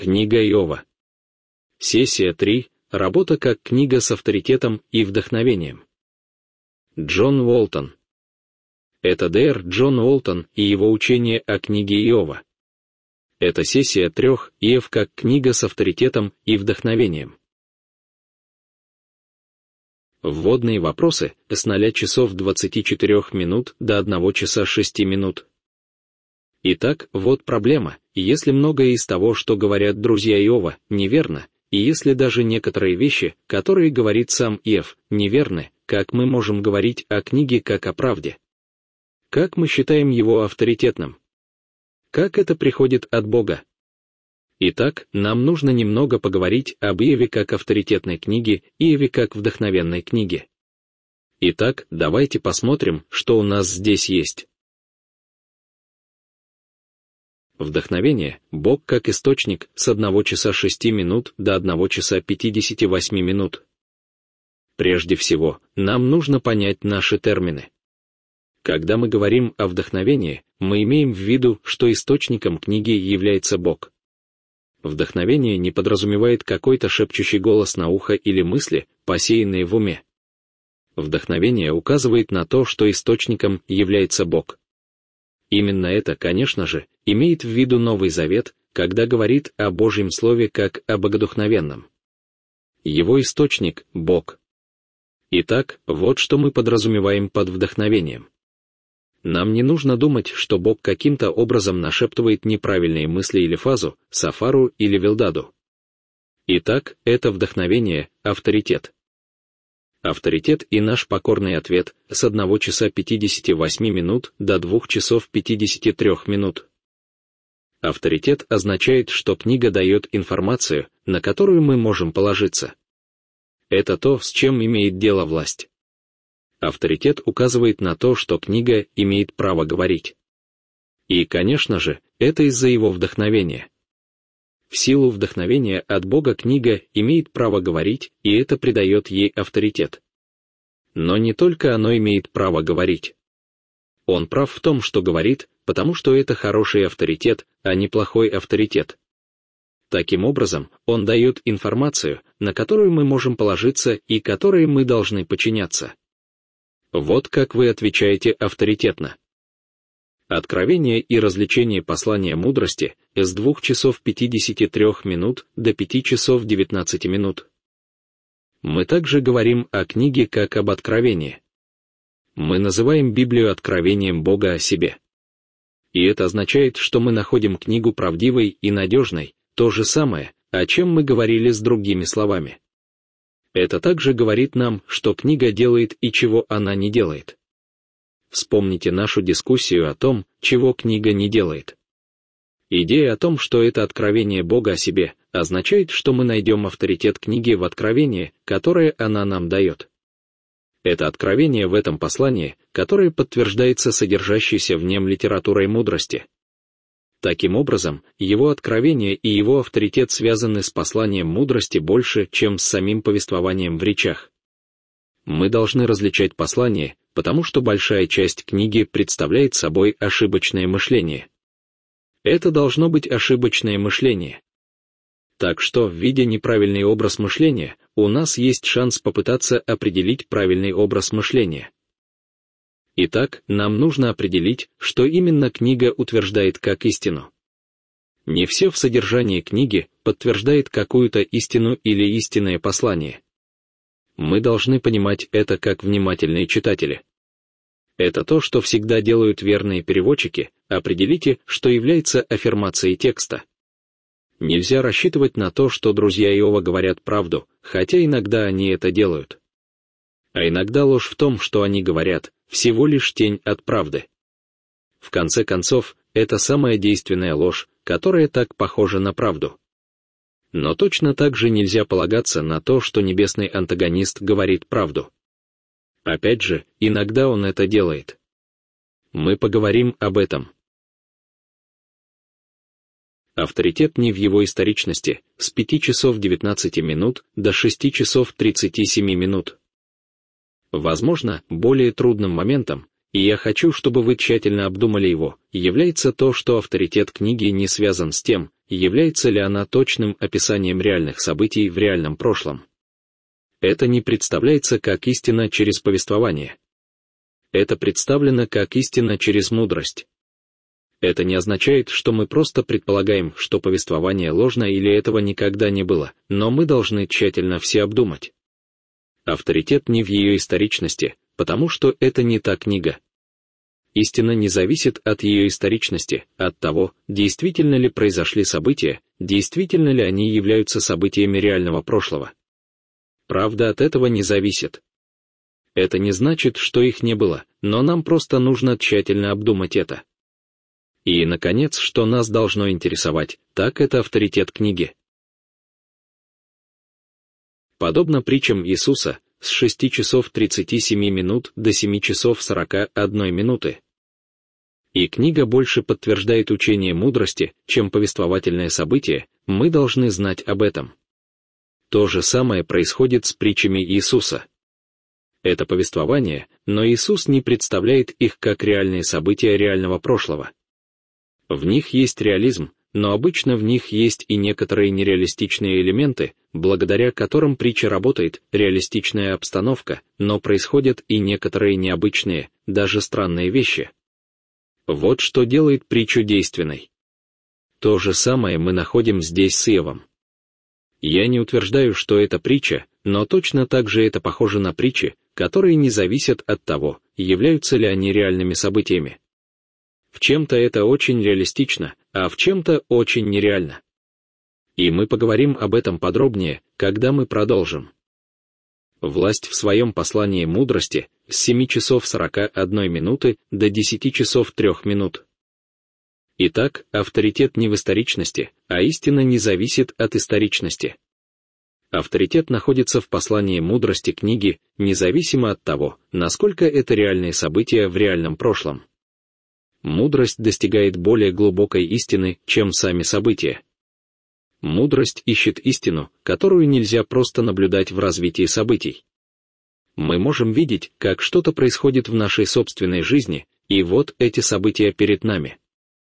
Книга Иова. Сессия 3. Работа как книга с авторитетом и вдохновением. Джон Уолтон. Это Д.Р. Джон Уолтон и его учение о книге Иова. Это сессия 3. Иов как книга с авторитетом и вдохновением. Вводные вопросы с 0 часов 24 минут до 1 часа 6 минут. Итак, вот проблема. Если многое из того, что говорят друзья Иова, неверно, и если даже некоторые вещи, которые говорит сам Иов, неверны, как мы можем говорить о книге как о правде? Как мы считаем его авторитетным? Как это приходит от Бога? Итак, нам нужно немного поговорить об Иове как авторитетной книге и Иове как вдохновенной книге. Итак, давайте посмотрим, что у нас здесь есть. Вдохновение, Бог как источник, с 1 часа 6 минут до 1 часа 58 минут. Прежде всего, нам нужно понять наши термины. Когда мы говорим о вдохновении, мы имеем в виду, что источником книги является Бог. Вдохновение не подразумевает какой-то шепчущий голос на ухо или мысли, посеянные в уме. Вдохновение указывает на то, что источником является Бог. Именно это, конечно же, имеет в виду Новый Завет, когда говорит о Божьем Слове как о богодухновенном. Его источник — Бог. Итак, вот что мы подразумеваем под вдохновением. Нам не нужно думать, что Бог каким-то образом нашептывает неправильные мысли или фазу, Сафару или Вилдаду. Итак, это вдохновение, авторитет. Авторитет и наш покорный ответ с 1 часа 58 минут до 2 часов 53 минут. Авторитет означает, что книга дает информацию, на которую мы можем положиться. Это то, с чем имеет дело власть. Авторитет указывает на то, что книга имеет право говорить. И, конечно же, это из-за его вдохновения. В силу вдохновения от Бога книга имеет право говорить, и это придает ей авторитет. Но не только оно имеет право говорить. Он прав в том, что говорит, потому что это хороший авторитет, а не плохой авторитет. Таким образом, он дает информацию, на которую мы можем положиться и которой мы должны подчиняться. Вот как вы отвечаете авторитетно. Откровение и развлечение послания мудрости с 2 часов 53 минут до 5 часов 19 минут. Мы также говорим о книге как об откровении. Мы называем Библию откровением Бога о себе. И это означает, что мы находим книгу правдивой и надежной, то же самое, о чем мы говорили с другими словами. Это также говорит нам, что книга делает и чего она не делает. Вспомните нашу дискуссию о том, чего книга не делает. Идея о том, что это откровение Бога о себе, означает, что мы найдем авторитет книги в откровении, которое она нам дает. Это откровение в этом послании, которое подтверждается содержащейся в нем литературой мудрости. Таким образом, его откровение и его авторитет связаны с посланием мудрости больше, чем с самим повествованием в речах. Мы должны различать послание, потому что большая часть книги представляет собой ошибочное мышление. Это должно быть ошибочное мышление. Так что, видя неправильный образ мышления, у нас есть шанс попытаться определить правильный образ мышления. Итак, нам нужно определить, что именно книга утверждает как истину. Не все в содержании книги подтверждает какую-то истину или истинное послание. Мы должны понимать это как внимательные читатели. Это то, что всегда делают верные переводчики, определите, что является аффирмацией текста. Нельзя рассчитывать на то, что друзья Иова говорят правду, хотя иногда они это делают. А иногда ложь в том, что они говорят, всего лишь тень от правды. В конце концов, это самая действенная ложь, которая так похожа на правду. Но точно так же нельзя полагаться на то, что небесный антагонист говорит правду. Опять же, иногда он это делает. Мы поговорим об этом. Авторитет не в его историчности, с 5 часов 19 минут до 6 часов 37 минут. Возможно, более трудным моментом, и я хочу, чтобы вы тщательно обдумали его, является то, что авторитет книги не связан с тем, является ли она точным описанием реальных событий в реальном прошлом. Это не представляется как истина через повествование. Это представлено как истина через мудрость. Это не означает, что мы просто предполагаем, что повествование ложно или этого никогда не было, но мы должны тщательно все обдумать. Авторитет не в ее историчности, потому что это не та книга. Истина не зависит от ее историчности, от того, действительно ли произошли события, действительно ли они являются событиями реального прошлого. Правда от этого не зависит. Это не значит, что их не было, но нам просто нужно тщательно обдумать это. И, наконец, что нас должно интересовать, так это авторитет книги. Подобно притчам Иисуса, с 6 часов 37 минут до 7 часов 41 минуты. И книга больше подтверждает учение мудрости, чем повествовательное событие, мы должны знать об этом. То же самое происходит с притчами Иисуса. Это повествование, но Иисус не представляет их как реальные события реального прошлого. В них есть реализм, но обычно в них есть и некоторые нереалистичные элементы, благодаря которым притча работает, реалистичная обстановка, но происходят и некоторые необычные, даже странные вещи. Вот что делает притчу действенной. То же самое мы находим здесь с Иовом. Я не утверждаю, что это притча, но точно так же это похоже на притчи, которые не зависят от того, являются ли они реальными событиями. В чем-то это очень реалистично, а в чем-то очень нереально. И мы поговорим об этом подробнее, когда мы продолжим. Власть в своем послании мудрости с 7 часов 41 минуты до 10 часов 3 минут. Итак, авторитет не в историчности, а истина не зависит от историчности. Авторитет находится в послании мудрости книги, независимо от того, насколько это реальные события в реальном прошлом. Мудрость достигает более глубокой истины, чем сами события. Мудрость ищет истину, которую нельзя просто наблюдать в развитии событий. Мы можем видеть, как что-то происходит в нашей собственной жизни, и вот эти события перед нами.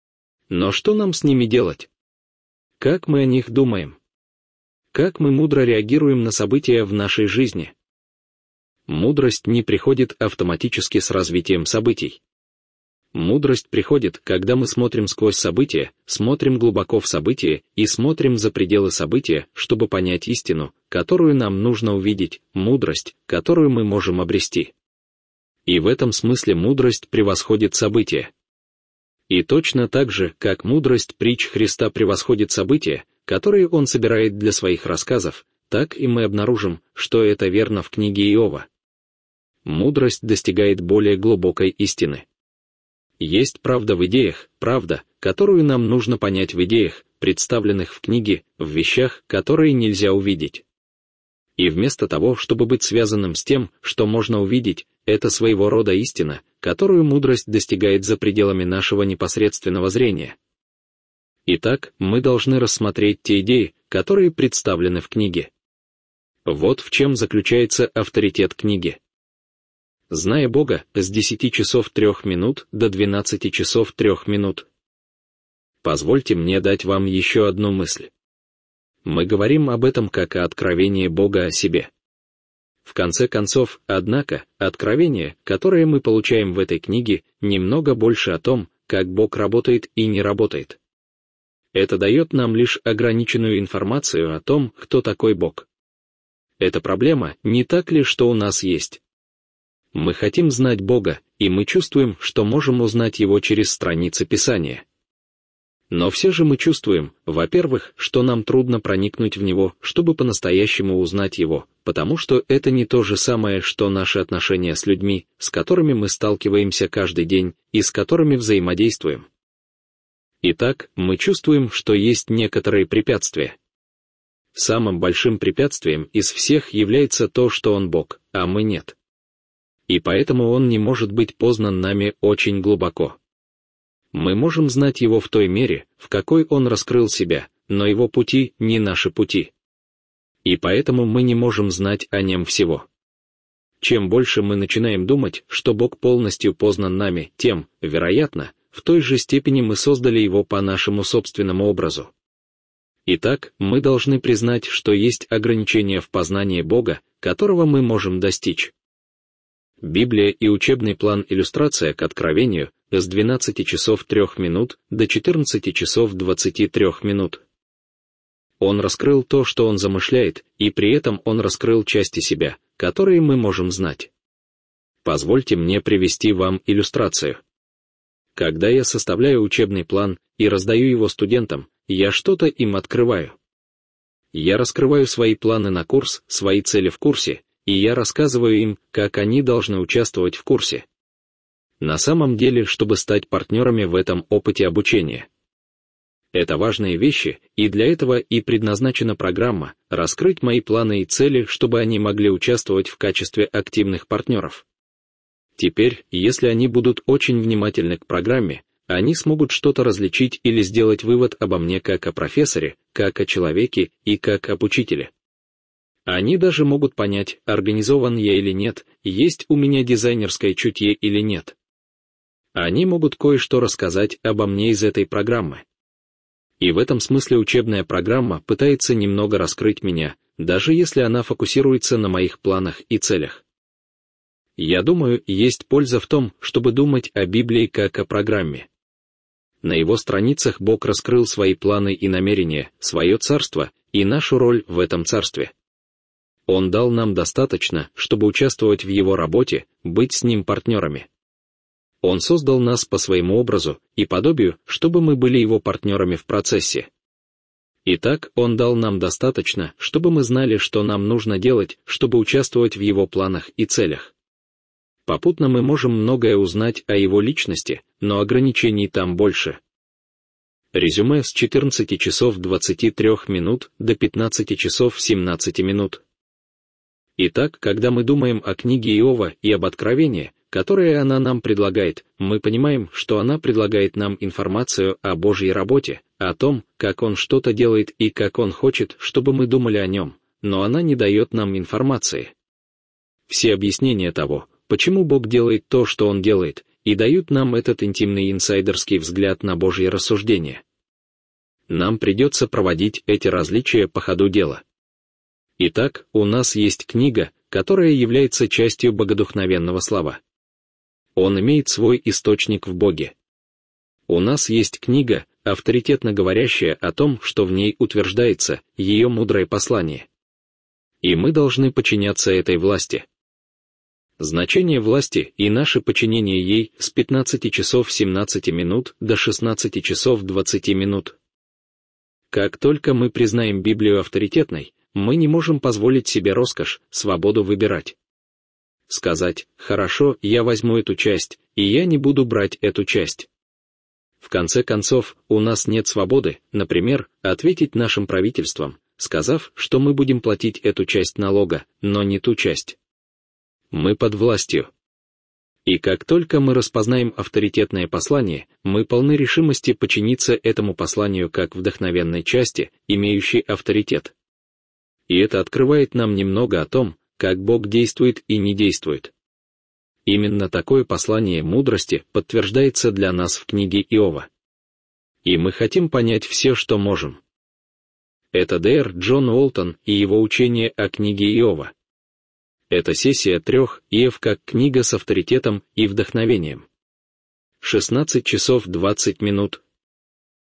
Но что нам с ними делать? Как мы о них думаем? Как мы мудро реагируем на события в нашей жизни? Мудрость не приходит автоматически с развитием событий. Мудрость приходит, когда мы смотрим сквозь события, смотрим глубоко в события и смотрим за пределы события, чтобы понять истину, которую нам нужно увидеть, мудрость, которую мы можем обрести. И в этом смысле мудрость превосходит события. И точно так же, как мудрость притч Христа превосходит события, которые он собирает для своих рассказов, так и мы обнаружим, что это верно в книге Иова. Мудрость достигает более глубокой истины. Есть правда в идеях, правда, которую нам нужно понять в идеях, представленных в книге, в вещах, которые нельзя увидеть. И вместо того, чтобы быть связанным с тем, что можно увидеть, это своего рода истина, которую мудрость достигает за пределами нашего непосредственного зрения. Итак, мы должны рассмотреть те идеи, которые представлены в книге. Вот в чем заключается авторитет книги. Зная Бога, с 10 часов 3 минут до 12 часов 3 минут. Позвольте мне дать вам еще одну мысль. Мы говорим об этом как о откровении Бога о себе. В конце концов, однако, откровение, которое мы получаем в этой книге, немного больше о том, как Бог работает и не работает. Это дает нам лишь ограниченную информацию о том, кто такой Бог. Это проблема, не так ли, что у нас есть? Мы хотим знать Бога, и мы чувствуем, что можем узнать Его через страницы Писания. Но все же мы чувствуем, во-первых, что нам трудно проникнуть в Него, чтобы по-настоящему узнать Его, потому что это не то же самое, что наши отношения с людьми, с которыми мы сталкиваемся каждый день и с которыми взаимодействуем. Итак, мы чувствуем, что есть некоторые препятствия. Самым большим препятствием из всех является то, что Он Бог, а мы нет. И поэтому Он не может быть познан нами очень глубоко. Мы можем знать Его в той мере, в какой Он раскрыл себя, но Его пути не наши пути. И поэтому мы не можем знать о Нем всего. Чем больше мы начинаем думать, что Бог полностью познан нами, тем, вероятно, в той же степени мы создали Его по нашему собственному образу. Итак, мы должны признать, что есть ограничения в познании Бога, которого мы можем достичь. Библия и учебный план «Иллюстрация к Откровению» с 12 часов 3 минут до 14 часов 23 минут. Он раскрыл то, что он замышляет, и при этом он раскрыл части себя, которые мы можем знать. Позвольте мне привести вам иллюстрацию. Когда я составляю учебный план и раздаю его студентам, я что-то им открываю. Я раскрываю свои планы на курс, свои цели в курсе, и я рассказываю им, как они должны участвовать в курсе. На самом деле, чтобы стать партнерами в этом опыте обучения. Это важные вещи, и для этого и предназначена программа «Раскрыть мои планы и цели, чтобы они могли участвовать в качестве активных партнеров». Теперь, если они будут очень внимательны к программе, они смогут что-то различить или сделать вывод обо мне как о профессоре, как о человеке и как об учителе. Они даже могут понять, организован я или нет, есть у меня дизайнерское чутье или нет. Они могут кое-что рассказать обо мне из этой программы. И в этом смысле учебная программа пытается немного раскрыть меня, даже если она фокусируется на моих планах и целях. Я думаю, есть польза в том, чтобы думать о Библии как о программе. На его страницах Бог раскрыл свои планы и намерения, свое царство и нашу роль в этом царстве. Он дал нам достаточно, чтобы участвовать в его работе, быть с ним партнерами. Он создал нас по своему образу и подобию, чтобы мы были его партнерами в процессе. Итак, он дал нам достаточно, чтобы мы знали, что нам нужно делать, чтобы участвовать в его планах и целях. Попутно мы можем многое узнать о его личности, но ограничений там больше. Резюме с 14 часов 23 минут до 15 часов 17 минут. Итак, когда мы думаем о книге Иова и об откровении, которое она нам предлагает, мы понимаем, что она предлагает нам информацию о Божьей работе, о том, как Он что-то делает и как Он хочет, чтобы мы думали о Нем, но она не дает нам информации. Все объяснения того, почему Бог делает то, что Он делает, и дают нам этот интимный инсайдерский взгляд на Божьи рассуждения. Нам придется проводить эти различия по ходу дела. Итак, у нас есть книга, которая является частью богодухновенного слова. Он имеет свой источник в Боге. У нас есть книга, авторитетно говорящая о том, что в ней утверждается ее мудрое послание. И мы должны подчиняться этой власти. Значение власти и наше подчинение ей с 15 часов 17 минут до 16 часов 20 минут. Как только мы признаем Библию авторитетной, мы не можем позволить себе роскошь, свободу выбирать. Сказать: «Хорошо, я возьму эту часть, и я не буду брать эту часть». В конце концов, у нас нет свободы, например, ответить нашим правительствам, сказав, что мы будем платить эту часть налога, но не ту часть. Мы под властью. И как только мы распознаем авторитетное послание, мы полны решимости подчиниться этому посланию как вдохновенной части, имеющей авторитет. И это открывает нам немного о том, как Бог действует и не действует. Именно такое послание мудрости подтверждается для нас в книге Иова. И мы хотим понять все, что можем. Это Д.Р. Джон Уолтон и его учение о книге Иова. Это сессия 3, Иов как книга с авторитетом и вдохновением. 16 часов 20 минут,